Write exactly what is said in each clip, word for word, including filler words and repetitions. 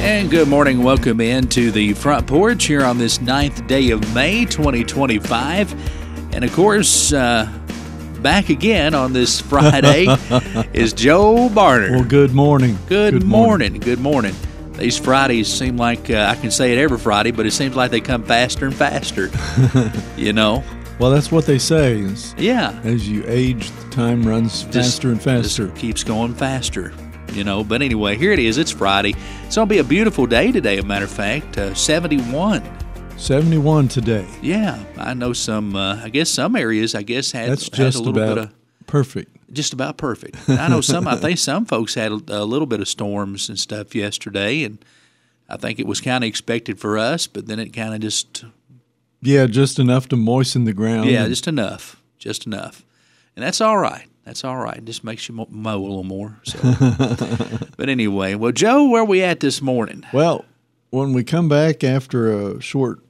And good morning. Welcome into the front porch here on this ninth day of May, twenty twenty-five. And of course, uh, back again on this Friday is Joe Barner. Well, good morning. Good, good morning. morning. Good morning. These Fridays seem like, uh, I can say it every Friday, but it seems like they come faster and faster, you know? Well, that's what they say. Is yeah. As you age, the time runs faster just, and faster. Just keeps going faster. You know, but anyway, here it is. It's Friday. It's going to be a beautiful day today, as a matter of fact. Uh, seventy-one. seventy-one today. Yeah. I know some, uh, I guess some areas, I guess, had, That's had just a little about bit of. Perfect. Just about perfect. I know some, I think some folks had a, a little bit of storms and stuff yesterday, and I think it was kind of expected for us, but then it kind of just. Yeah, just enough to moisten the ground. Yeah, just enough. Just enough. And that's all right. That's all right. It just makes you mow a little more. So. But anyway, well, Joe, where are we at this morning? Well, when we come back after a short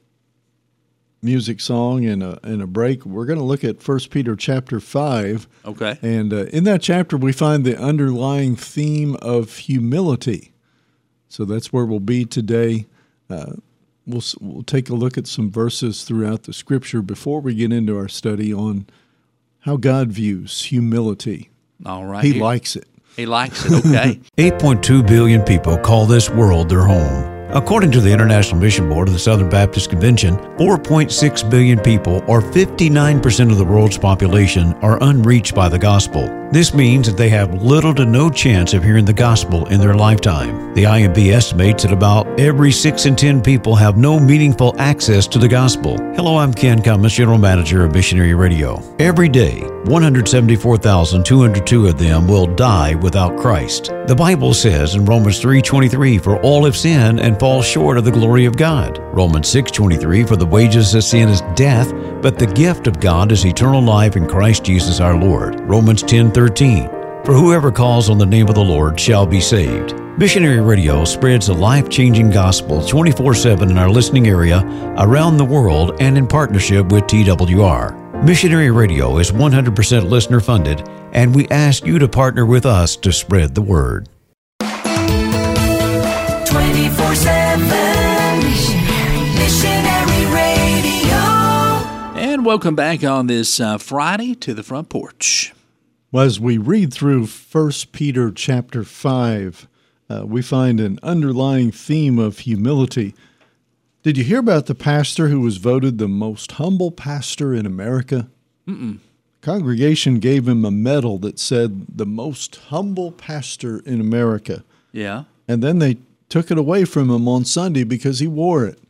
music song and a, and a break, we're going to look at First Peter chapter five. Okay. And uh, in that chapter, we find the underlying theme of humility. So that's where we'll be today. Uh, we'll, we'll take a look at some verses throughout the Scripture before we get into our study on how God views humility. All right. He likes it. He likes it, okay. eight point two billion people call this world their home. According to the International Mission Board of the Southern Baptist Convention, four point six billion people, or fifty-nine percent of the world's population, are unreached by the gospel. This means that they have little to no chance of hearing the gospel in their lifetime. The I M B estimates that about every six in ten people have no meaningful access to the gospel. Hello, I'm Ken Cummins, General Manager of Missionary Radio. Every day, one hundred seventy-four thousand two hundred two of them will die without Christ. The Bible says in Romans three twenty-three, "For all have sinned and fall short of the glory of God." Romans six twenty-three, "For the wages of sin is death, but the gift of God is eternal life in Christ Jesus our Lord." Romans ten thirteen, "For whoever calls on the name of the Lord shall be saved." Missionary Radio spreads the life-changing gospel twenty-four seven in our listening area, around the world, and in partnership with T W R. Missionary Radio is one hundred percent listener-funded, and we ask you to partner with us to spread the word. twenty-four seven Missionary Radio. And welcome back on this uh, Friday to the front porch. Well, as we read through First Peter chapter five, uh, we find an underlying theme of humility. Did you hear about the pastor who was voted the most humble pastor in America? Mm-mm. Congregation gave him a medal that said, "the most humble pastor in America." Yeah. And then they took it away from him on Sunday because he wore it.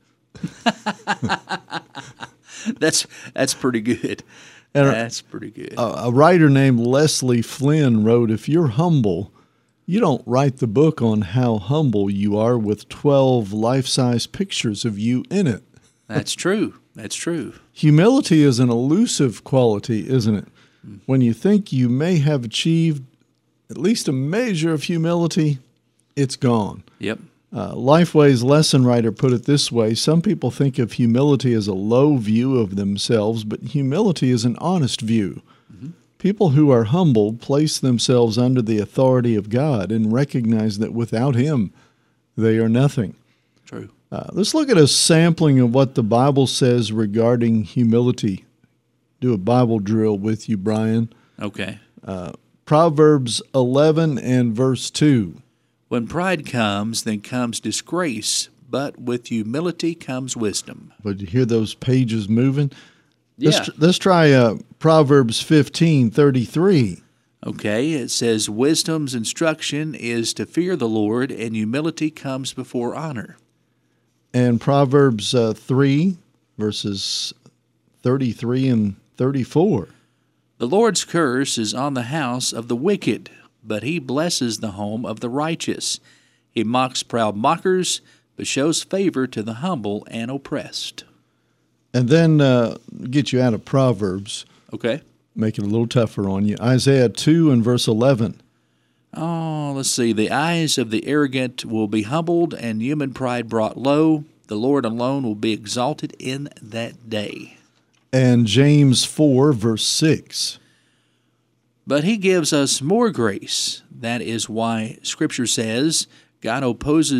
that's that's pretty good. And that's pretty good. A, a writer named Leslie Flynn wrote, "If you're humble, you don't write the book on how humble you are with twelve life-size pictures of you in it." That's true. That's true. Humility is an elusive quality, isn't it? When you think you may have achieved at least a measure of humility, it's gone. Yep. Uh, Lifeway's lesson writer put it this way: some people think of humility as a low view of themselves, but humility is an honest view. Mm-hmm. People who are humble place themselves under the authority of God and recognize that without Him, they are nothing. True. Uh, let's look at a sampling of what the Bible says regarding humility. Do a Bible drill with you, Brian. Okay. Uh, Proverbs eleven and verse two. "When pride comes, then comes disgrace, but with humility comes wisdom." But you hear those pages moving? Yeah. Let's, tr- let's try uh, Proverbs fifteen thirty-three. Okay, it says, "Wisdom's instruction is to fear the Lord, and humility comes before honor." And Proverbs uh, three, verses thirty-three and thirty-four. "The Lord's curse is on the house of the wicked, but He blesses the home of the righteous. He mocks proud mockers, but shows favor to the humble and oppressed." And then uh, get you out of Proverbs. Okay. Make it a little tougher on you. Isaiah two and verse eleven. Oh, let's see. "The eyes of the arrogant will be humbled, and human pride brought low. The Lord alone will be exalted in that day." And James four, verse six. "But He gives us more grace. That is why Scripture says, God opposes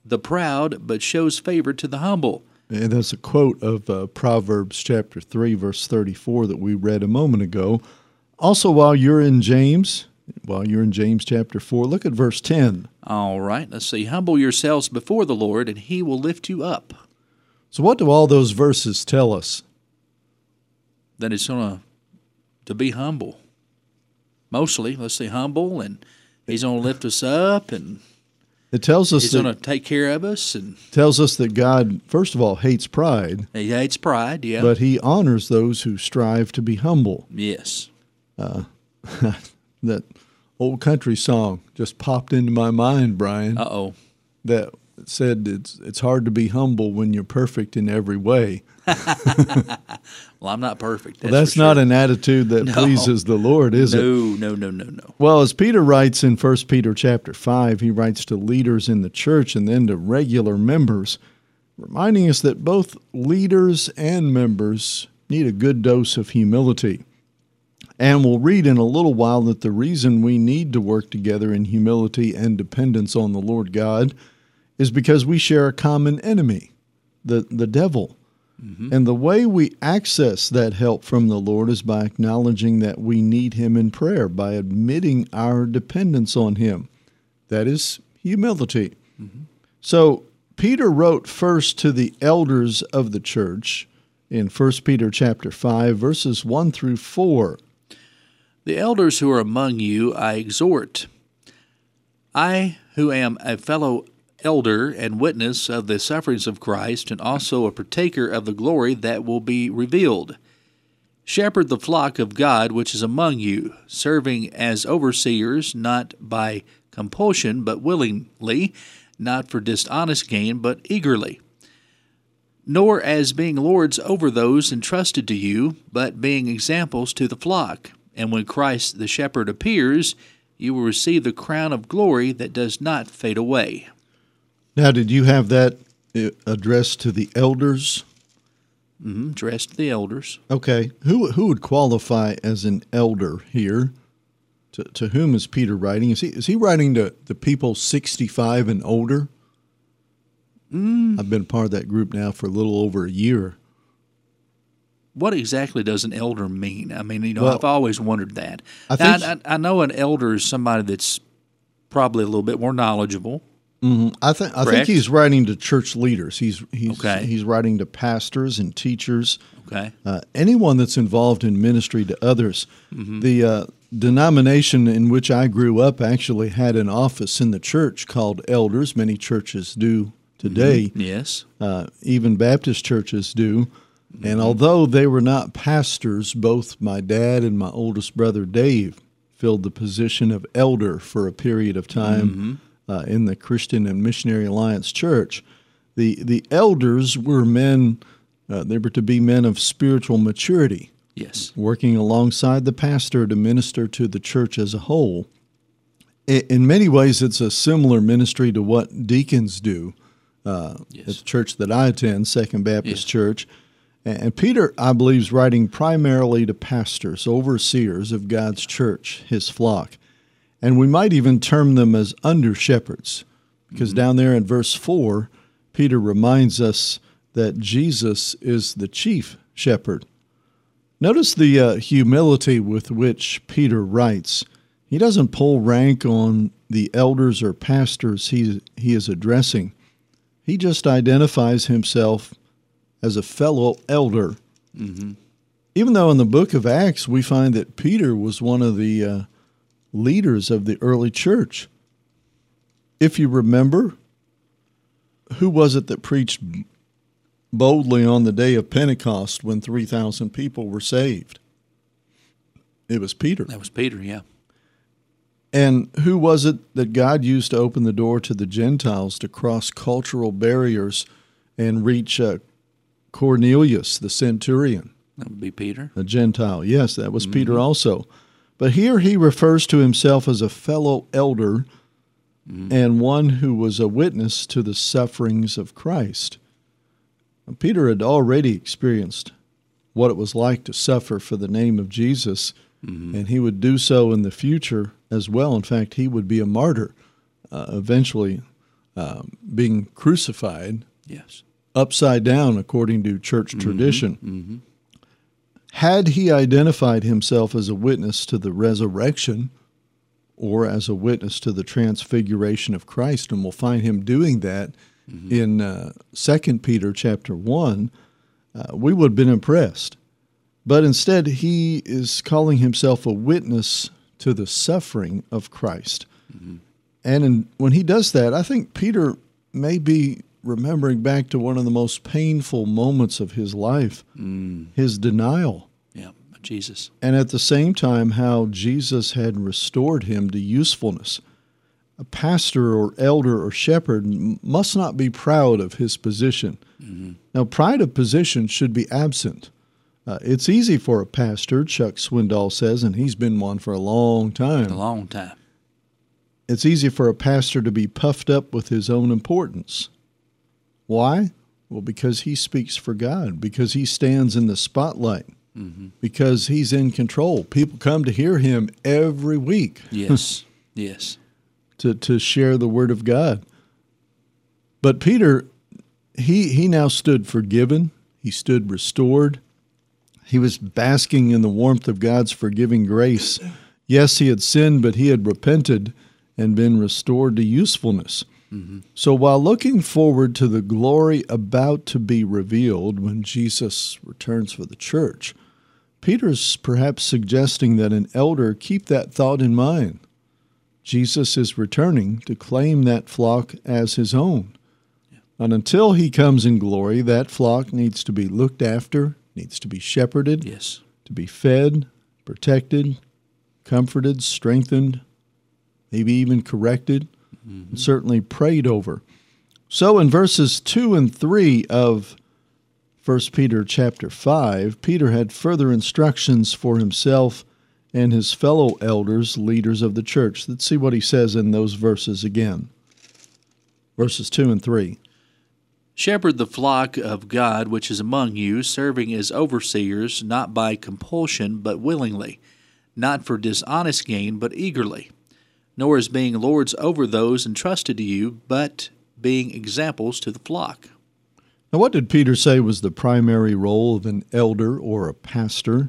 the proud, but shows favor to the humble. And that's a quote of uh, Proverbs chapter three, verse thirty-four that we read a moment ago. Also, while you're in James, while you're in James chapter four, look at verse ten. All right, let's see. Humble yourselves before the Lord, and he will lift you up. So what do all those verses tell us? That it's going to to be humble. Mostly, let's say humble, and he's going to lift us up, and It tells us he's that, going to take care of us, and tells us that God, first of all, hates pride, he hates pride, yeah. but he honors those who strive to be humble. yes. That old country song just popped into my mind, Brian, Uh-oh. that said it's it's hard to be humble when you're perfect in every way. Well, I'm not perfect. That's, Well, that's for not sure. an attitude that No. pleases the Lord, is it? No, no, no, no, no. Well, as Peter writes in First Peter chapter five, he writes to leaders in the church and then to regular members, reminding us that both leaders and members need a good dose of humility. And we'll read in a little while that the reason we need to work together in humility and dependence on the Lord God is because we share a common enemy, the, the devil. Mm-hmm. And the way we access that help from the Lord is by acknowledging that we need him in prayer, by admitting our dependence on him. That is humility. Mm-hmm. So Peter wrote first to the elders of the church in First Peter chapter five, verses one through four. The elders who are among you I exhort. I, who am a fellow elder and witness of the sufferings of Christ, and also a partaker of the glory that will be revealed. Shepherd the flock of God which is among you, serving as overseers, not by compulsion, but willingly, not for dishonest gain, but eagerly. Nor as being lords over those entrusted to you, but being examples to the flock. And when Christ the shepherd appears, you will receive the crown of glory that does not fade away. Now, did you have that addressed to the elders? Mm-hmm. Addressed to the elders. Okay. Who who would qualify as an elder here? To to whom is Peter writing? Is he is he writing to the people sixty-five and older? Mm. I've been part of that group now for a little over a year. What exactly does an elder mean? I mean, you know, Well, I've always wondered that. I Now, think- I, I know an elder is somebody that's probably a little bit more knowledgeable. Mm-hmm. I think I think Correct. he's writing to church leaders. He's he's Okay. he's writing to pastors and teachers. Okay. Uh, anyone that's involved in ministry to others. Mm-hmm. The uh, denomination in which I grew up actually had an office in the church called elders. Many churches do today. Yes. Uh, even Baptist churches do. Mm-hmm. And although they were not pastors, both my dad and my oldest brother Dave filled the position of elder for a period of time. Mm-hmm. Uh, in the Christian and Missionary Alliance Church. The the elders were men, uh, they were to be men of spiritual maturity, Yes. working alongside the pastor to minister to the church as a whole. In, in many ways, it's a similar ministry to what deacons do uh, Yes. at the church that I attend, Second Baptist Yes. Church. And, and Peter, I believe, is writing primarily to pastors, overseers of God's church, his flock. And we might even term them as under-shepherds, because mm-hmm. down there in verse four, Peter reminds us that Jesus is the chief shepherd. Notice the uh, humility with which Peter writes. He doesn't pull rank on the elders or pastors he, he is addressing. He just identifies himself as a fellow elder. Mm-hmm. Even though in the book of Acts we find that Peter was one of the uh, leaders of the early church. If you remember, who was it that preached boldly on the day of Pentecost when three thousand people were saved? It was Peter. That was Peter, yeah. And who was it that God used to open the door to the Gentiles to cross cultural barriers and reach uh, Cornelius, the centurion? That would be Peter. A Gentile. Yes, that was Mm-hmm. Peter also. But here he refers to himself as a fellow elder mm-hmm. and one who was a witness to the sufferings of Christ. Now, Peter had already experienced what it was like to suffer for the name of Jesus, mm-hmm. and he would do so in the future as well. In fact, he would be a martyr uh, eventually um, being crucified Yes. upside down according to church Mm-hmm. tradition. Mm-hmm. Had he identified himself as a witness to the resurrection or as a witness to the transfiguration of Christ, and we'll find him doing that mm-hmm. in uh, Second Peter chapter one, uh, we would have been impressed. But instead, he is calling himself a witness to the suffering of Christ. Mm-hmm. And in, when he does that, I think Peter may be remembering back to one of the most painful moments of his life, mm. his denial. Yeah, Jesus. And at the same time, how Jesus had restored him to usefulness. A pastor or elder or shepherd must not be proud of his position. Mm-hmm. Now, pride of position should be absent. Uh, it's easy for a pastor, Chuck Swindoll says, and he's been one for a long time. A long time. It's easy for a pastor to be puffed up with his own importance. Why? Well, because he speaks for God, because he stands in the spotlight, mm-hmm. because he's in control. People come to hear him every week. Yes, yes. To, to share the word of God. But Peter, he, he now stood forgiven. He stood restored. He was basking in the warmth of God's forgiving grace. Yes, he had sinned, but he had repented and been restored to usefulness. Mm-hmm. So while looking forward to the glory about to be revealed when Jesus returns for the church, Peter's perhaps suggesting that an elder keep that thought in mind. Jesus is returning to claim that flock as his own. Yeah. And until he comes in glory, that flock needs to be looked after, needs to be shepherded, yes. to be fed, protected, comforted, strengthened, maybe even corrected, mm-hmm. and certainly prayed over. So in verses two and three of First Peter chapter five, Peter had further instructions for himself and his fellow elders, leaders of the church. Let's see what he says in those verses again. Verses two and three. Shepherd the flock of God which is among you, serving as overseers, not by compulsion, but willingly, not for dishonest gain, but eagerly, nor as being lords over those entrusted to you, but being examples to the flock. Now, what did Peter say was the primary role of an elder or a pastor?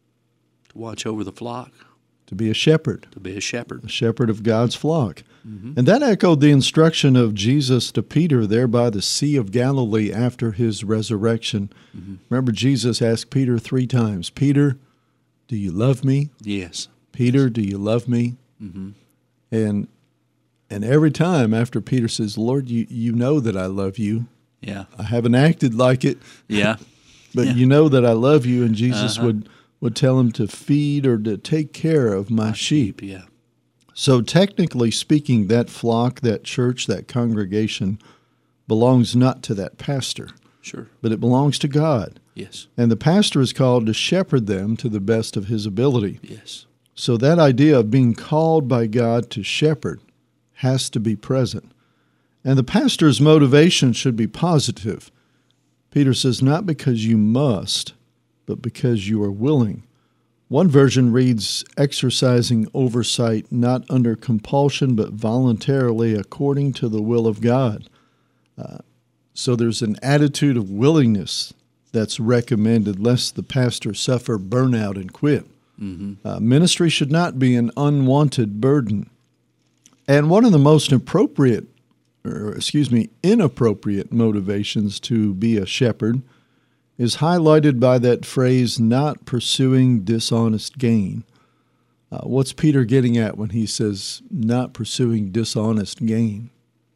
To watch over the flock. To be a shepherd. To be a shepherd. A shepherd of God's flock. Mm-hmm. And that echoed the instruction of Jesus to Peter there by the Sea of Galilee after his resurrection. Mm-hmm. Remember, Jesus asked Peter three times, Peter, do you love me? Yes. Peter, do you love me? Mm-hmm. And and every time after Peter says, Lord, you, you know that I love you. Yeah. I haven't acted like it. Yeah. But yeah. you know that I love you. And Jesus uh-huh. would, would tell him to feed or to take care of my, my sheep. sheep. Yeah. So technically speaking, that flock, that church, that congregation belongs not to that pastor. Sure. But it belongs to God. Yes. And the pastor is called to shepherd them to the best of his ability. Yes. So that idea of being called by God to shepherd has to be present. And the pastor's motivation should be positive. Peter says, not because you must, but because you are willing. One version reads, exercising oversight not under compulsion, but voluntarily according to the will of God. Uh, so there's an attitude of willingness that's recommended, lest the pastor suffer burnout and quit. Mm-hmm. Uh, ministry should not be an unwanted burden. And one of the most appropriate, or excuse me, inappropriate motivations to be a shepherd is highlighted by that phrase, not pursuing dishonest gain. Uh, what's Peter getting at when he says not pursuing dishonest gain?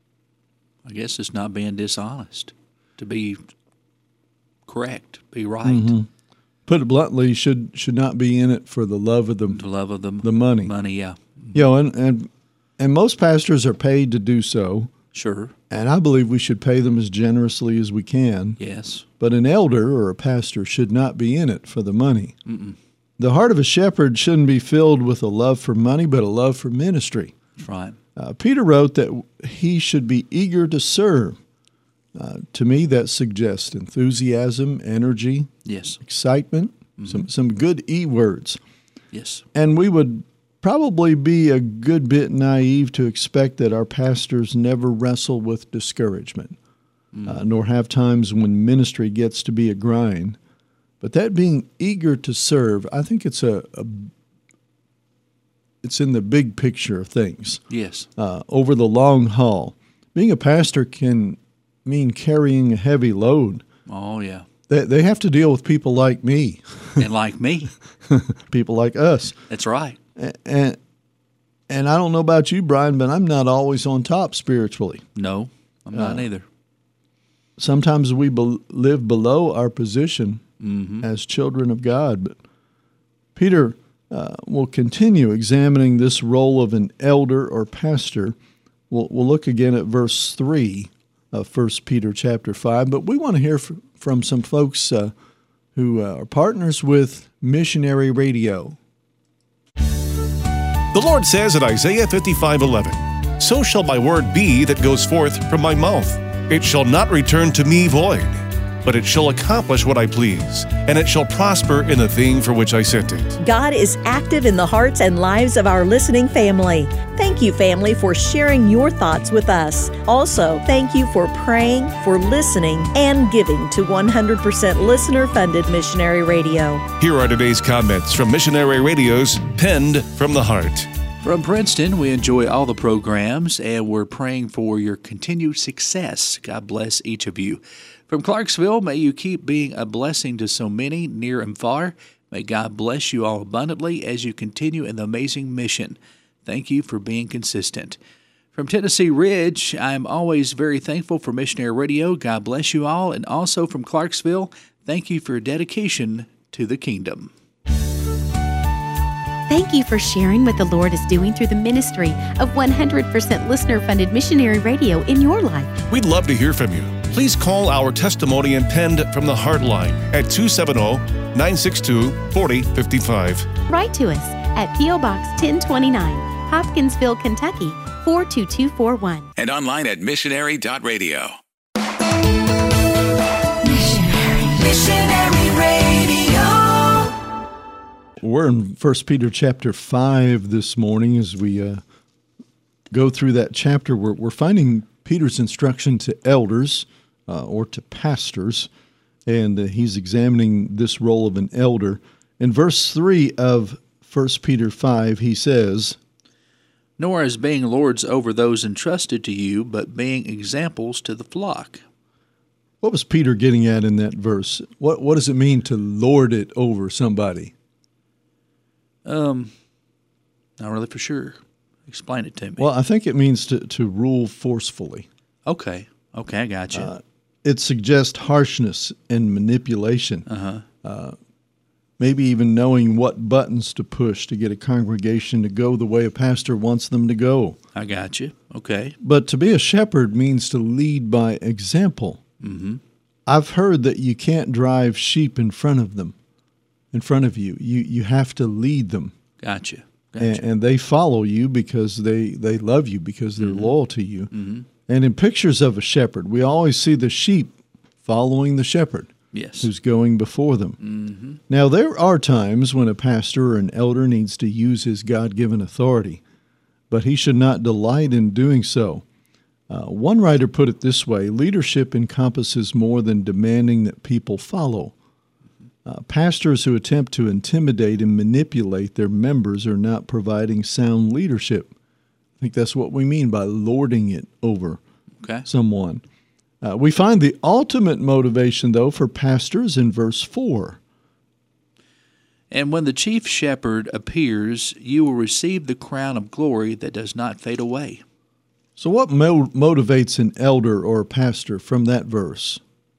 I guess it's not being dishonest, to be correct, be right. Mm-hmm. Put it bluntly, should should not be in it for the love of the, the love of the, the money. Money, yeah. You know, and, and and most pastors are paid to do so. Sure. And I believe we should pay them as generously as we can. Yes. But an elder or a pastor should not be in it for the money. Mm-mm. The heart of a shepherd shouldn't be filled with a love for money, but a love for ministry. That's right. Uh, Peter wrote that he should be eager to serve. Uh, to me, that suggests enthusiasm, energy, yes, excitement, mm-hmm. some some good E words. Yes. And we would probably be a good bit naive to expect that our pastors never wrestle with discouragement, mm. uh, nor have times when ministry gets to be a grind. But that being eager to serve, I think it's a, a it's in the big picture of things. Yes. Uh, over the long haul. Being a pastor can mean carrying a heavy load. Oh, yeah. They, they have to deal with people like me. And like me. People like us. That's right. And, and I don't know about you, Brian, but I'm not always on top spiritually. No, I'm not uh, either. Sometimes we be- live below our position mm-hmm. as children of God. But Peter uh, will continue examining this role of an elder or pastor. We'll, we'll look again at verse three of First Peter chapter five. But we want to hear f- from some folks uh, who uh, are partners with Missionary Radio. The Lord says in Isaiah fifty-five eleven, "So shall my word be that goes forth from my mouth. It shall not return to me void, but it shall accomplish what I please, and it shall prosper in the thing for which I sent it." God is active in the hearts and lives of our listening family. Thank you, family, for sharing your thoughts with us. Also, thank you for praying, for listening, and giving to one hundred percent listener-funded Missionary Radio. Here are today's comments from Missionary Radio's Penned from the Heart. From Princeton, we enjoy all the programs, and we're praying for your continued success. God bless each of you. From Clarksville, may you keep being a blessing to so many, near and far. May God bless you all abundantly as you continue in the amazing mission. Thank you for being consistent. From Tennessee Ridge, I am always very thankful for Missionary Radio. God bless you all. And also from Clarksville, thank you for your dedication to the kingdom. Thank you for sharing what the Lord is doing through the ministry of one hundred percent listener-funded Missionary Radio in your life. We'd love to hear from you. Please call our testimony and Penned from the Heart line at two seven zero, nine six two, four zero five five. Write to us at P O Box ten twenty-nine, Hopkinsville, Kentucky four two two four one. And online at missionary dot radio. Missionary, Missionary Radio. We're in First Peter chapter five this morning as we uh, go through that chapter. We're, we're finding Peter's instruction to elders uh, or to pastors, and uh, he's examining this role of an elder. In verse three of First Peter five, he says, "Nor as being lords over those entrusted to you, but being examples to the flock." What was Peter getting at in that verse? What, what does it mean to lord it over somebody? Um, not really for sure. Explain it to me. Well, I think it means to, to rule forcefully. Okay. Okay, I got you. Uh, it suggests harshness and manipulation. Uh-huh. Uh, maybe even knowing what buttons to push to get a congregation to go the way a pastor wants them to go. I got you. Okay. But to be a shepherd means to lead by example. Mm-hmm. I've heard that you can't drive sheep in front of them. In front of you, you you have to lead them. Gotcha. Gotcha. And, and they follow you because they, they love you, because they're mm-hmm. loyal to you. Mm-hmm. And in pictures of a shepherd, we always see the sheep following the shepherd. Yes. Who's going before them. Mm-hmm. Now, there are times when a pastor or an elder needs to use his God-given authority, but he should not delight in doing so. Uh, one writer put it this way: leadership encompasses more than demanding that people follow. Uh, pastors who attempt to intimidate and manipulate their members are not providing sound leadership. I think that's what we mean by lording it over okay. someone. Uh, we find the ultimate motivation, though, for pastors in verse four. "And when the chief shepherd appears, you will receive the crown of glory that does not fade away." So what mo- motivates an elder or a pastor from that verse?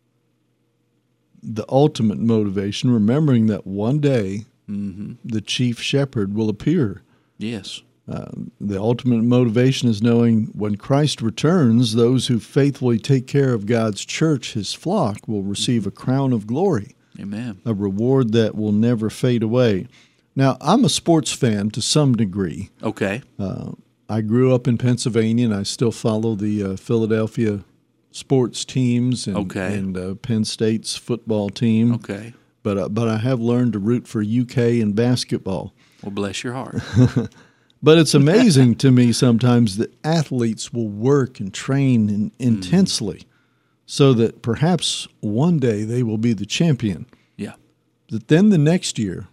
The ultimate motivation, remembering that one day mm-hmm. the chief shepherd will appear. Yes. Uh, the ultimate motivation is knowing when Christ returns, those who faithfully take care of God's church, his flock, will receive a crown of glory. Amen. A reward that will never fade away. Now, I'm a sports fan to some degree. Okay. Uh, I grew up in Pennsylvania, and I still follow the uh, Philadelphia sports teams and, okay. and uh, Penn State's football team. Okay. But uh, but I have learned to root for U K and basketball. Well, bless your heart. But it's amazing to me sometimes that athletes will work and train in, intensely mm. so that perhaps one day they will be the champion. Yeah. That then the next year,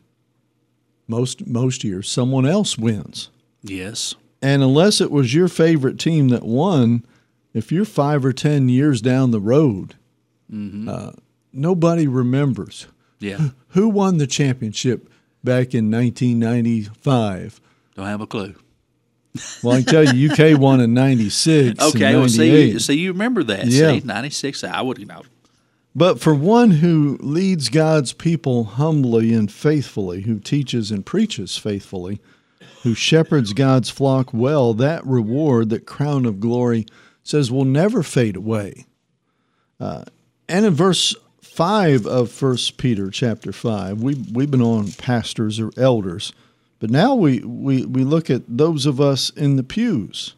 most most years, someone else wins. Yes. And unless it was your favorite team that won, if you're five or ten years down the road, mm-hmm. uh, nobody remembers. Yeah. Who won the championship back in nineteen ninety-five? Don't have a clue. Well, I can tell you, U K won in ninety-six. Okay, and well, see, ninety-eight. you, see, you remember that. Yeah. See, ninety-six, I would know. But for one who leads God's people humbly and faithfully, who teaches and preaches faithfully, who shepherds God's flock well, that reward, that crown of glory, says will never fade away. Uh, and in verse five of First Peter chapter five, we, we've been on pastors or elders, but now we, we, we look at those of us in the pews.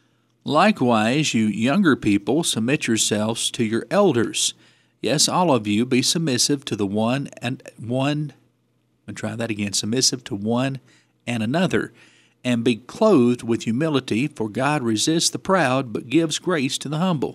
Likewise, you younger people, submit yourselves to your elders. Yes, all of you, be submissive to the one and one, and try that again, submissive to one and another, and be clothed with humility, for God resists the proud, but gives grace to the humble.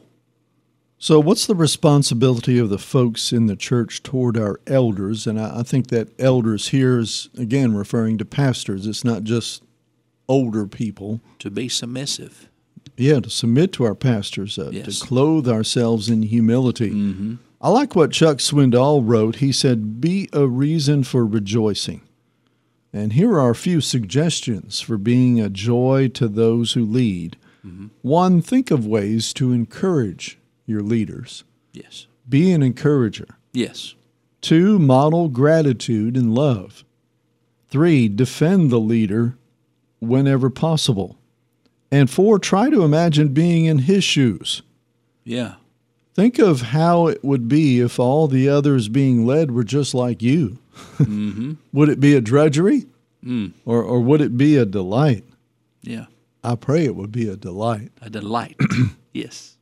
So what's the responsibility of the folks in the church toward our elders? And I, I think that elders here is, again, referring to pastors. It's not just older people. To be submissive. Yeah, to submit to our pastors, uh, Yes. to clothe ourselves in humility. Mm-hmm. I like what Chuck Swindoll wrote. He said, be a reason for rejoicing. And here are a few suggestions for being a joy to those who lead. Mm-hmm. One, think of ways to encourage your leaders. Yes. Be an encourager. Yes. Two, model gratitude and love. Three, defend the leader whenever possible. And four, try to imagine being in his shoes. Yeah. Think of how it would be if all the others being led were just like you. Mm-hmm. Would it be a drudgery? Mm. Or, or would it be a delight? Yeah. I pray it would be a delight. A delight. Yes.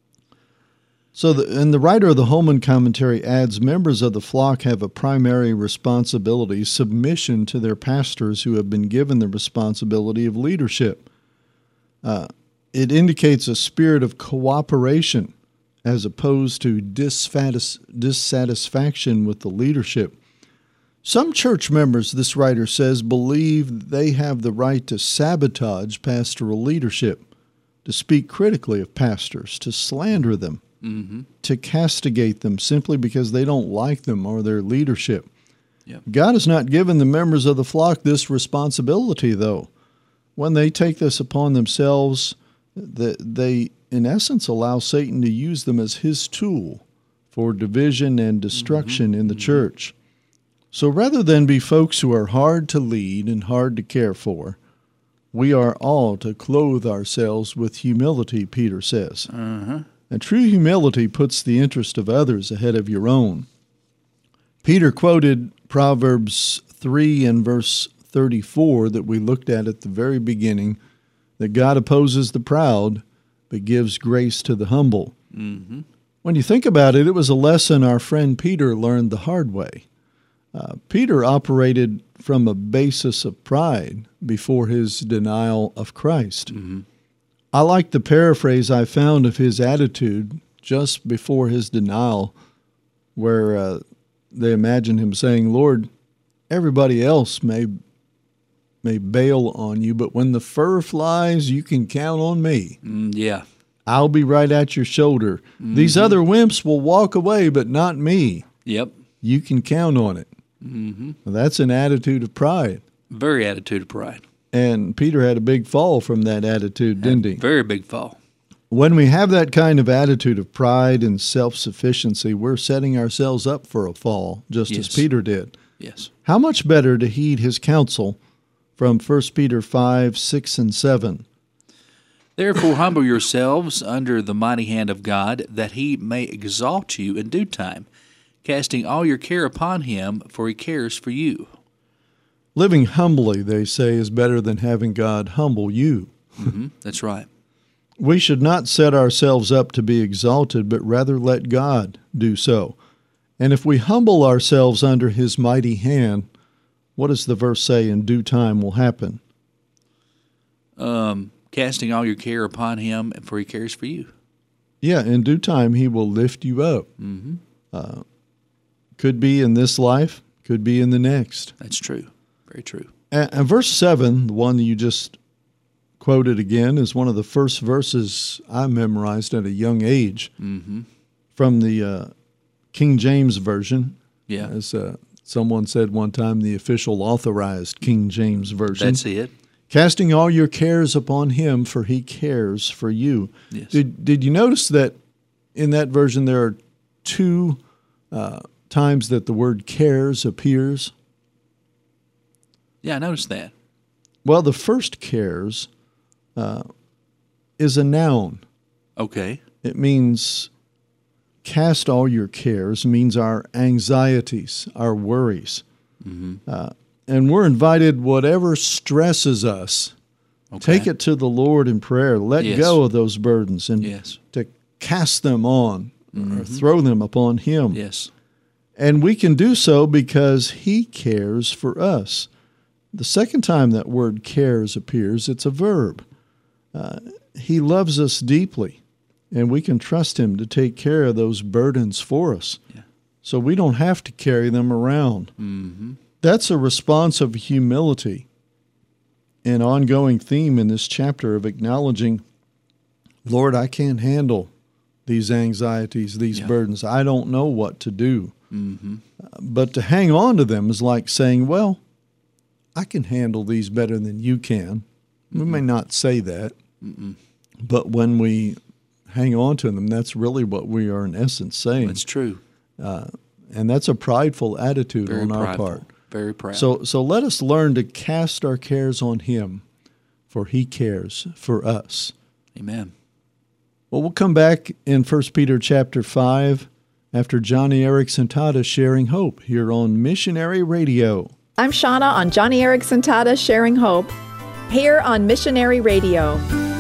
So, the, and the writer of the Holman Commentary adds, members of the flock have a primary responsibility, submission to their pastors who have been given the responsibility of leadership. Uh, it indicates a spirit of cooperation as opposed to dissatis- dissatisfaction with the leadership. Some church members, this writer says, believe they have the right to sabotage pastoral leadership, to speak critically of pastors, to slander them, mm-hmm. to castigate them simply because they don't like them or their leadership. Yep. God has not given the members of the flock this responsibility, though. When they take this upon themselves, they, in essence, allow Satan to use them as his tool for division and destruction mm-hmm. in the mm-hmm. church. So rather than be folks who are hard to lead and hard to care for, we are all to clothe ourselves with humility, Peter says. Uh-huh. And true humility puts the interest of others ahead of your own. Peter quoted Proverbs three and verse thirty-four that we looked at at the very beginning, that God opposes the proud, but gives grace to the humble. Mm-hmm. When you think about it, it was a lesson our friend Peter learned the hard way. Uh, Peter operated from a basis of pride before his denial of Christ. Mm-hmm. I like the paraphrase I found of his attitude just before his denial, where uh, they imagine him saying, Lord, everybody else may may bail on you, but when the fur flies, you can count on me. Mm, yeah. I'll be right at your shoulder. Mm-hmm. These other wimps will walk away, but not me. Yep. You can count on it. Mm-hmm. Well, that's an attitude of pride. Very attitude of pride. And Peter had a big fall from that attitude, didn't he? Very big fall. When we have that kind of attitude of pride and self-sufficiency, we're setting ourselves up for a fall, just yes. as Peter did. Yes. How much better to heed his counsel from First Peter five, six, and seven. Therefore humble yourselves under the mighty hand of God, that he may exalt you in due time, casting all your care upon him, for he cares for you. Living humbly, they say, is better than having God humble you. Mm-hmm. That's right. We should not set ourselves up to be exalted, but rather let God do so. And if we humble ourselves under his mighty hand, what does the verse say in due time will happen? um, casting all your care upon him, for he cares for you. Yeah, in due time, he will lift you up. Mm-hmm. Uh, could be in this life, could be in the next. That's true. Very true. And, and verse seven, the one that you just quoted again, is one of the first verses I memorized at a young age mm-hmm. from the uh, King James Version. Yeah. As uh, someone said one time, the official authorized King James Version. That's it. Casting all your cares upon him, for he cares for you. Yes. Did Did you notice that in that version there are two uh, times that the word cares appears? Yeah, I noticed that. Well, the first cares uh, is a noun. Okay. It means cast all your cares, means our anxieties, our worries. Mm-hmm. Uh, and we're invited, whatever stresses us, Okay. take it to the Lord in prayer. Let Yes. go of those burdens and Yes. to cast them on Mm-hmm. or throw them upon him. Yes. And we can do so because he cares for us. The second time that word cares appears, it's a verb. Uh, he loves us deeply, and we can trust him to take care of those burdens for us. Yeah. So we don't have to carry them around. Mm-hmm. That's a response of humility, an ongoing theme in this chapter of acknowledging, Lord, I can't handle these anxieties, these Yeah. burdens. I don't know what to do. Mm-hmm. But to hang on to them is like saying, well, I can handle these better than you can. Mm-hmm. We may not say that, Mm-mm. but when we hang on to them, that's really what we are in essence saying. That's true. Uh, and that's a prideful attitude Very on our prideful. part. Very proud. So, so let us learn to cast our cares on him, for he cares for us. Amen. Well, we'll come back in First Peter chapter five after Johnny Erickson Tada sharing hope here on Missionary Radio. I'm Shauna on Johnny Erickson Tada Sharing Hope here on Missionary Radio.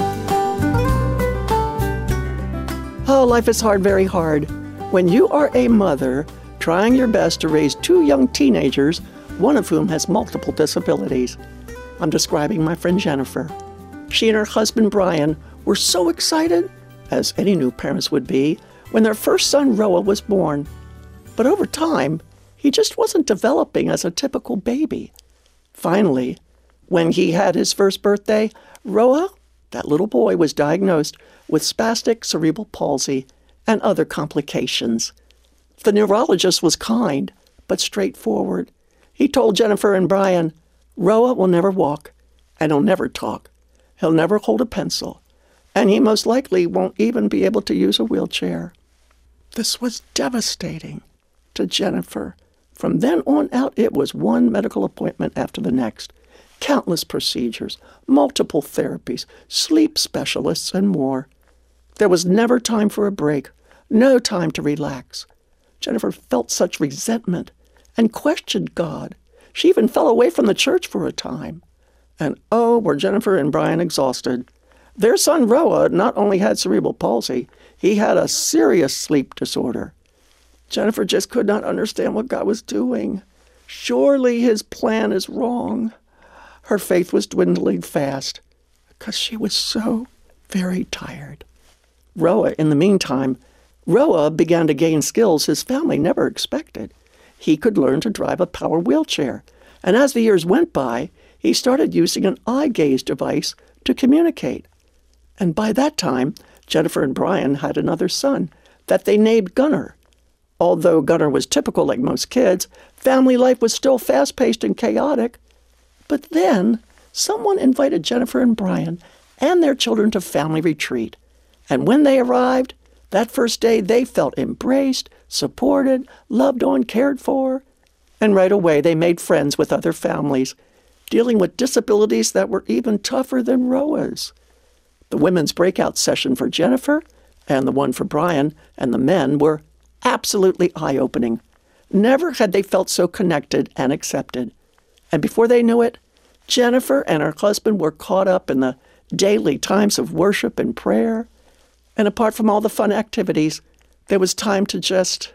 Oh, life is hard, very hard. When you are a mother trying your best to raise two young teenagers, one of whom has multiple disabilities. I'm describing my friend Jennifer. She and her husband Brian were so excited, as any new parents would be, when their first son Roa was born. But over time, he just wasn't developing as a typical baby. Finally, when he had his first birthday, Roa, that little boy, was diagnosed with spastic cerebral palsy and other complications. The neurologist was kind, but straightforward. He told Jennifer and Brian, Roa will never walk, and he'll never talk. He'll never hold a pencil, and he most likely won't even be able to use a wheelchair. This was devastating to Jennifer. From then on out, it was one medical appointment after the next, countless procedures, multiple therapies, sleep specialists, and more. There was never time for a break, no time to relax. Jennifer felt such resentment and questioned God. She even fell away from the church for a time. And oh, were Jennifer and Brian exhausted. Their son Roa not only had cerebral palsy, he had a serious sleep disorder. Jennifer just could not understand what God was doing. Surely his plan is wrong. Her faith was dwindling fast because she was so very tired. Roa, in the meantime, Roa began to gain skills his family never expected. He could learn to drive a power wheelchair, and as the years went by, he started using an eye gaze device to communicate. And by that time, Jennifer and Brian had another son that they named Gunnar. Although Gunnar was typical like most kids, family life was still fast-paced and chaotic. But then, someone invited Jennifer and Brian and their children to family retreat. And when they arrived, that first day they felt embraced, supported, loved on, cared for. And right away they made friends with other families, dealing with disabilities that were even tougher than Roa's. The women's breakout session for Jennifer and the one for Brian and the men were absolutely eye-opening. Never had they felt so connected and accepted. And before they knew it, Jennifer and her husband were caught up in the daily times of worship and prayer. And apart from all the fun activities, there was time to just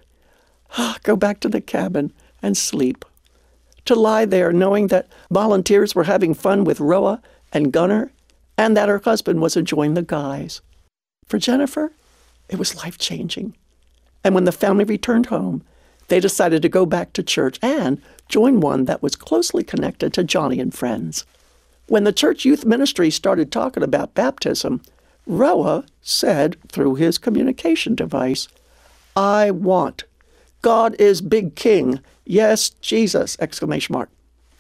ah, go back to the cabin and sleep. To lie there knowing that volunteers were having fun with Roa and Gunnar, and that her husband was enjoying the guys. For Jennifer, it was life-changing. And when the family returned home, they decided to go back to church and join one that was closely connected to Johnny and friends. When the church youth ministry started talking about baptism, Roa said through his communication device, "I want. God is big king. Yes, Jesus!" Exclamation mark.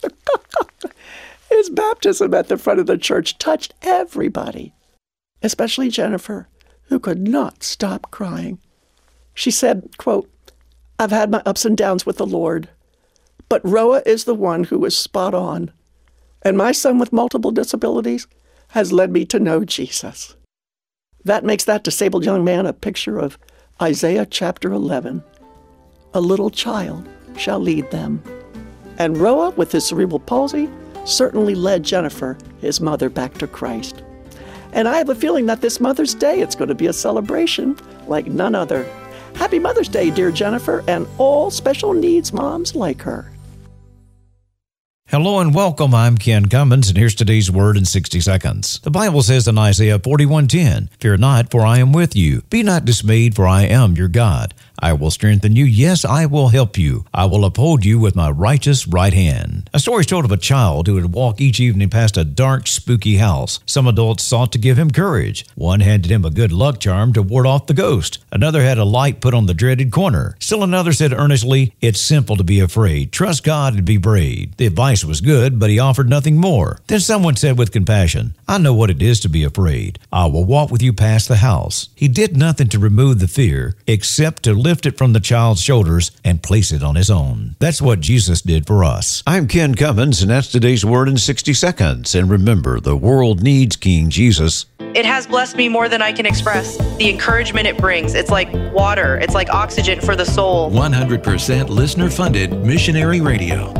His baptism at the front of the church touched everybody, especially Jennifer, who could not stop crying. She said, quote, "I've had my ups and downs with the Lord, but Roa is the one who is spot on. And my son with multiple disabilities has led me to know Jesus." That makes that disabled young man a picture of Isaiah chapter eleven. A little child shall lead them. And Roa, with his cerebral palsy, certainly led Jennifer, his mother, back to Christ. And I have a feeling that this Mother's Day, it's going to be a celebration like none other. Happy Mother's Day, dear Jennifer, and all special needs moms like her. Hello and welcome. I'm Ken Cummins, and here's today's Word in sixty seconds. The Bible says in Isaiah forty-one ten, "Fear not, for I am with you. Be not dismayed, for I am your God. I will strengthen you. Yes, I will help you. I will uphold you with my righteous right hand." A story is told of a child who would walk each evening past a dark, spooky house. Some adults sought to give him courage. One handed him a good luck charm to ward off the ghost. Another had a light put on the dreaded corner. Still another said earnestly, "It's simple to be afraid. Trust God and be brave." The advice was good, but he offered nothing more. Then someone said with compassion, "I know what it is to be afraid. I will walk with you past the house." He did nothing to remove the fear except to lift it from the child's shoulders and place it on his own. That's what Jesus did for us. I'm Ken Cummins, and that's today's Word in sixty seconds. And remember, the world needs King Jesus. It has blessed me more than I can express. The encouragement it brings, it's like water. It's like oxygen for the soul. one hundred percent listener-funded missionary radio.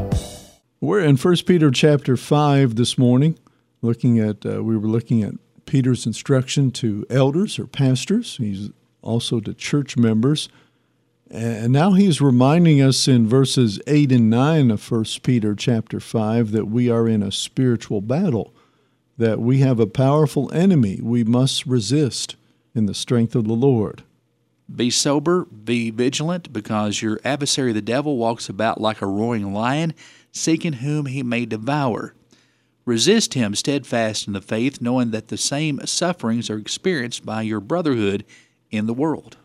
We're in First Peter chapter five this morning, looking at, uh, we were looking at Peter's instruction to elders or pastors. He's also to church members. And now he's reminding us in verses eight and nine of First Peter chapter five that we are in a spiritual battle, that we have a powerful enemy we must resist in the strength of the Lord. Be sober, be vigilant, because your adversary the devil walks about like a roaring lion, seeking whom he may devour. Resist him steadfast in the faith, knowing that the same sufferings are experienced by your brotherhood in the world.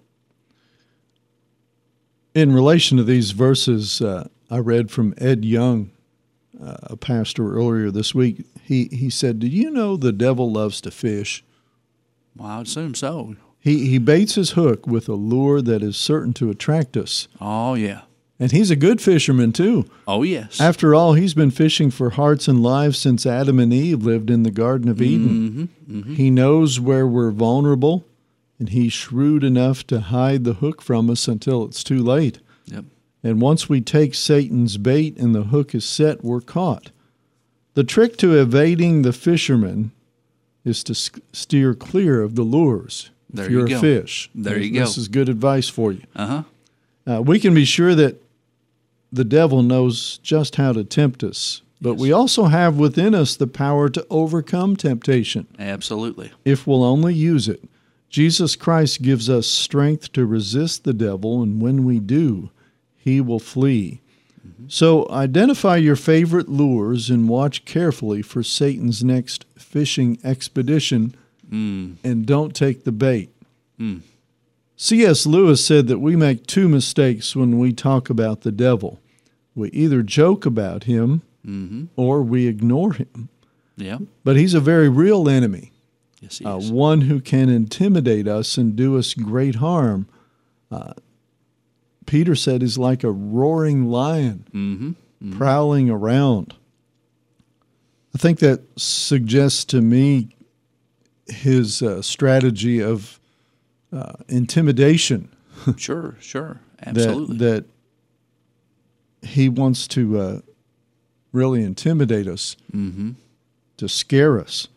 In relation to these verses, uh, I read from Ed Young, uh, a pastor, earlier this week. He he said, "Do you know the devil loves to fish?" Well, I assume so. He he baits his hook with a lure that is certain to attract us. Oh, yeah. And he's a good fisherman, too. Oh, yes. After all, he's been fishing for hearts and lives since Adam and Eve lived in the Garden of Eden. Mm-hmm, mm-hmm. He knows where we're vulnerable, and he's shrewd enough to hide the hook from us until it's too late. Yep. And once we take Satan's bait and the hook is set, we're caught. The trick to evading the fisherman is to steer clear of the lures. There if you're you go. a fish. There this, you go. This is good advice for you. Uh-huh. Uh, we can be sure that the devil knows just how to tempt us, but Yes. we also have within us the power to overcome temptation. Absolutely. If we'll only use it. Jesus Christ gives us strength to resist the devil, and when we do, he will flee. Mm-hmm. So identify your favorite lures and watch carefully for Satan's next fishing expedition, Mm. and don't take the bait. Mm. C S Lewis said that we make two mistakes when we talk about the devil. We either joke about him Mm-hmm. or we ignore him. Yeah. But he's a very real enemy, Yes, he uh, is. one who can intimidate us and do us great harm. Uh, Peter said he's like a roaring lion Mm-hmm. Mm-hmm. prowling around. I think that suggests to me his uh, strategy of uh, intimidation. Sure, sure. Absolutely. That, that he wants to uh, really intimidate us, Mm-hmm. to scare us.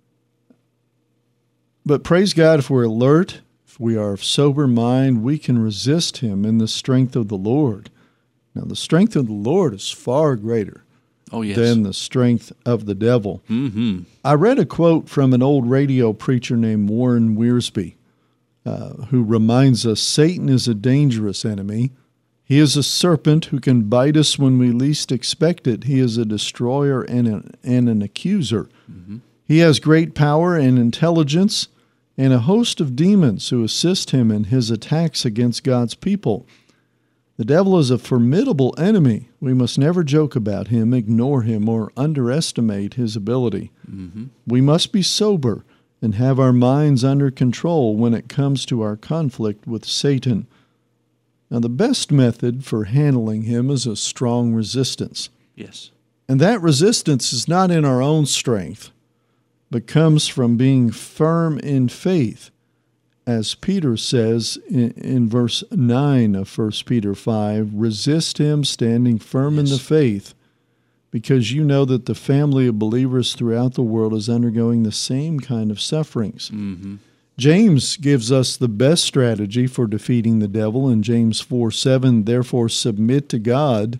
But praise God, if we're alert, if we are of sober mind, we can resist him in the strength of the Lord. Now, the strength of the Lord is far greater oh, yes. than the strength of the devil. Mm-hmm. I read a quote from an old radio preacher named Warren Wiersbe, uh, who reminds us Satan is a dangerous enemy. He is a serpent who can bite us when we least expect it. He is a destroyer and an, and an accuser. Mm-hmm. He has great power and intelligence and a host of demons who assist him in his attacks against God's people. The devil is a formidable enemy. We must never joke about him, ignore him, or underestimate his ability. Mm-hmm. We must be sober and have our minds under control when it comes to our conflict with Satan. Now, the best method for handling him is a strong resistance. Yes. And that resistance is not in our own strength, but comes from being firm in faith. As Peter says in, in verse nine of First Peter five, resist him standing firm yes. in the faith, because you know that the family of believers throughout the world is undergoing the same kind of sufferings. Mm-hmm. James gives us the best strategy for defeating the devil in James four seven, therefore submit to God,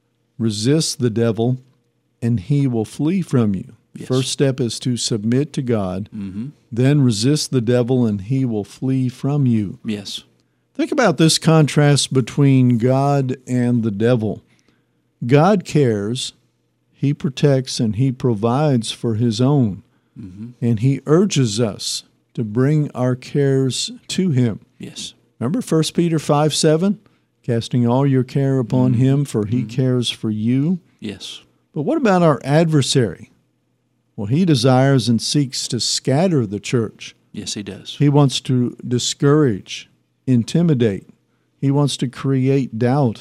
resist the devil, and he will flee from you. Yes. First step is to submit to God, mm-hmm. then resist the devil, and he will flee from you. Yes. Think about this contrast between God and the devil. God cares, he protects, and he provides for his own, mm-hmm. and he urges us to bring our cares to him. Yes. Remember First Peter five seven? Casting all your care upon mm-hmm. him, for he mm-hmm. cares for you. Yes. But what about our adversary? Well, he desires and seeks to scatter the church. Yes, he does. He wants to discourage, intimidate. He wants to create doubt.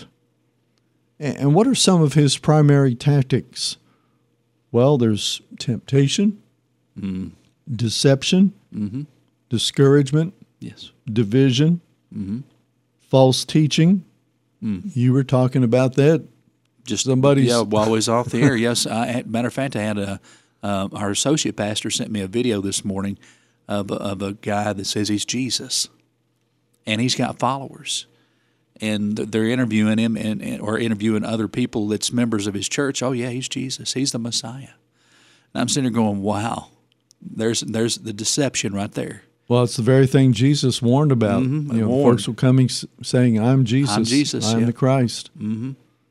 And what are some of his primary tactics? Well, there's temptation, mm. deception, mm-hmm. discouragement, yes, division, mm-hmm. false teaching. Mm. You were talking about that. Just somebody's yeah, while I was off the air. Yes, I, matter of fact, I had a uh, our associate pastor sent me a video this morning of of a guy that says he's Jesus, and he's got followers, and they're interviewing him and, and or interviewing other people that's members of his church. Oh yeah, he's Jesus. He's the Messiah. And I'm sitting there going, wow, there's there's the deception right there. Well, it's the very thing Jesus warned about. Mm-hmm. You know, warned. folks were coming saying, "I'm Jesus. I'm Jesus. I'm yeah. the Christ." Mm-hmm.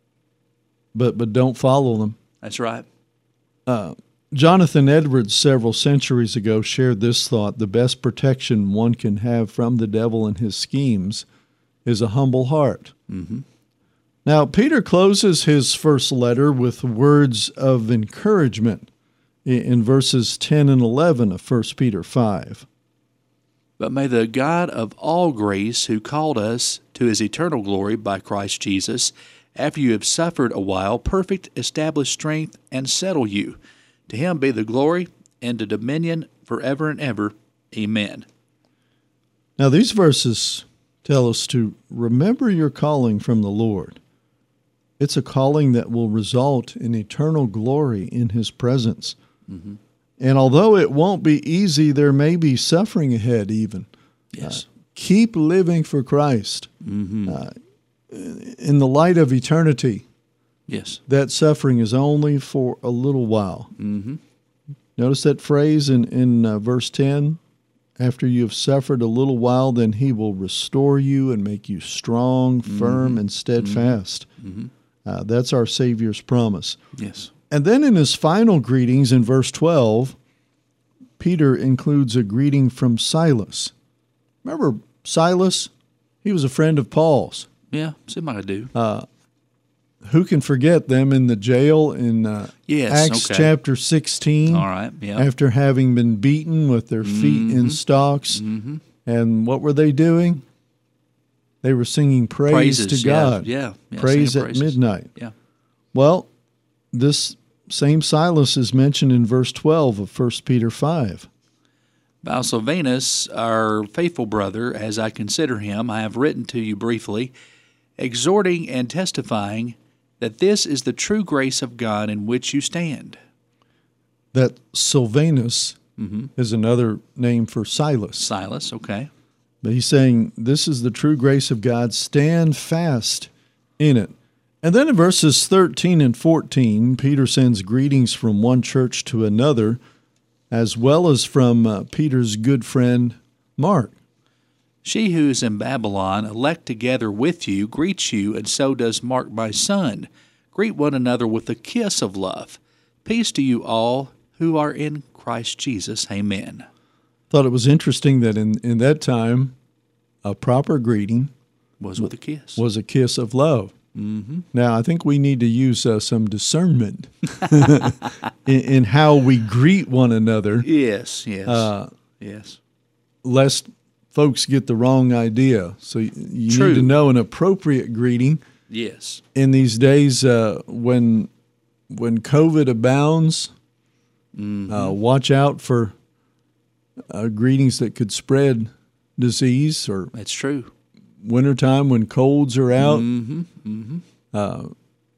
But but don't follow them. That's right. Uh, Jonathan Edwards, several centuries ago, shared this thought: the best protection one can have from the devil and his schemes is a humble heart. Mm-hmm. Now, Peter closes his first letter with words of encouragement in verses ten and eleven of First Peter five. But may the God of all grace, who called us to his eternal glory by Christ Jesus, after you have suffered a while, perfect, establish strength, and settle you. To him be the glory and the dominion forever and ever. Amen. Now, these verses tell us to remember your calling from the Lord. It's a calling that will result in eternal glory in his presence. Mm-hmm. And although it won't be easy, there may be suffering ahead even. Yes. Uh, keep living for Christ. Mm-hmm. Uh, in the light of eternity, yes, that suffering is only for a little while. Mm-hmm. Notice that phrase in, in uh, verse ten, after you have suffered a little while, then he will restore you and make you strong, firm, mm-hmm. and steadfast. Mm-hmm. Uh, that's our Savior's promise. Yes. And then in his final greetings in verse twelve, Peter includes a greeting from Silas. Remember Silas? He was a friend of Paul's. Yeah, seems like I do. Uh, who can forget them in the jail in uh, yes, Acts okay. chapter sixteen? All right, yeah. After having been beaten with their feet mm-hmm. in stocks. Mm-hmm. And what were they doing? They were singing praise praises, to God. Yeah, yeah, yeah praise at praises. midnight. Yeah. Well, this same Silas is mentioned in verse twelve of First Peter five. By Silvanus, our faithful brother, as I consider him, I have written to you briefly, exhorting and testifying that this is the true grace of God in which you stand. That Silvanus mm-hmm. is another name for Silas. Silas, okay. But he's saying this is the true grace of God. Stand fast in it. And then in verses thirteen and fourteen, Peter sends greetings from one church to another, as well as from uh, Peter's good friend Mark. She who is in Babylon, elect together with you, greets you, and so does Mark my son. Greet one another with a kiss of love. Peace to you all who are in Christ Jesus. Amen. Thought it was interesting that in, in that time, a proper greeting was with a kiss. Was a kiss of love. Mm-hmm. Now, I think we need to use uh, some discernment in, in how we greet one another. Yes, yes, uh, yes. Lest folks get the wrong idea. So you True. need to know an appropriate greeting. Yes. In these days uh, when when COVID abounds, mm-hmm. uh, watch out for uh, greetings that could spread disease. Or that's true. Wintertime when colds are out, mm-hmm. Mm-hmm. Uh,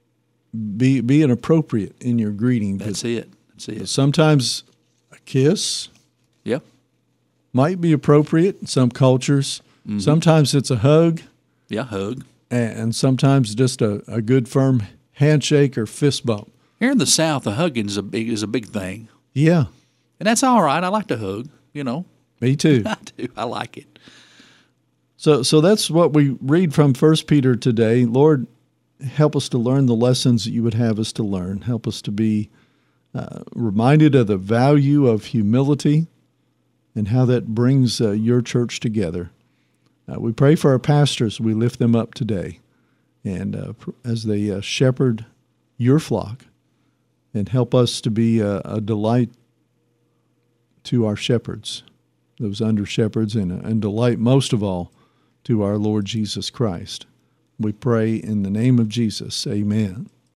be be inappropriate in your greeting. That's it. That's it. Sometimes a kiss. Yep. Might be appropriate in some cultures. Mm-hmm. Sometimes it's a hug. Yeah, hug. And sometimes just a, a good firm handshake or fist bump. Here in the South, a hugging is a big is a big thing. Yeah. And that's all right. I like to hug, you know. Me too. I do. I like it. So so that's what we read from First Peter today. Lord, help us to learn the lessons that you would have us to learn. Help us to be uh, reminded of the value of humility and how that brings uh, your church together. Uh, we pray for our pastors. We lift them up today, and uh, as they uh, shepherd your flock, and help us to be a, a delight to our shepherds, those under shepherds, and, and delight most of all to our Lord Jesus Christ. We pray in the name of Jesus. Amen.